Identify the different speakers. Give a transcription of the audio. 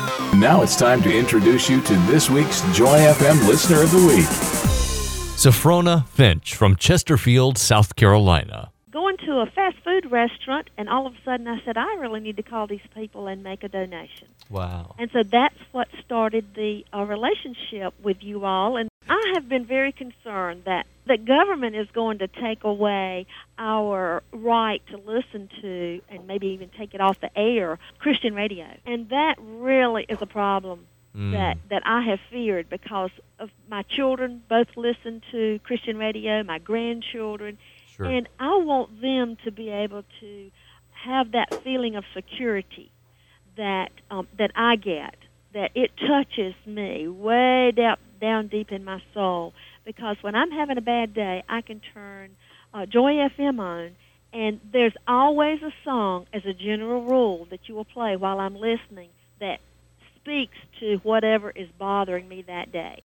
Speaker 1: Now it's time to introduce you to this week's Joy FM Listener of the Week.
Speaker 2: Sophrona Finch from Chesterfield, South Carolina.
Speaker 3: Going to a fast food restaurant, and all of a sudden I said, I really need to call these people and make a donation.
Speaker 2: Wow.
Speaker 3: And so that's what started the relationship with you all. And I have been very concerned that the government is going to take away our right to listen to, and maybe even take it off the air, Christian radio. And that really is a problem that I have feared, because of my children both listen to Christian radio, my grandchildren, and I want them to be able to have that feeling of security that that I get, that it touches me way down deep in my soul. Because when I'm having a bad day, I can turn Joy FM on, and there's always a song, as a general rule, that you will play while I'm listening that speaks to whatever is bothering me that day.